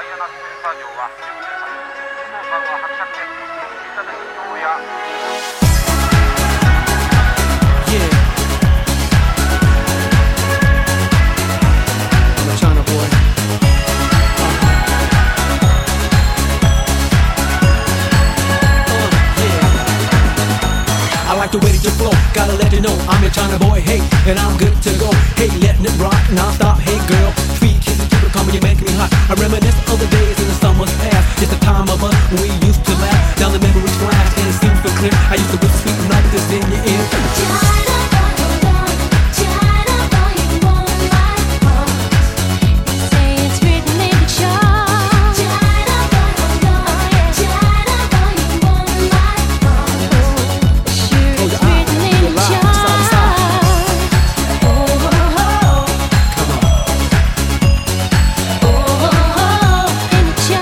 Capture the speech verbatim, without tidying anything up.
ダイヤナスセンサー場は準備され、飛行艦は発着です。みんなで移動や Yeah, I'm a China boy. Uh, yeah. I like the way that you flow. Gotta let you know I'm your China boy. Hey, and I'm good to go. Hey, letting it rock, now stop.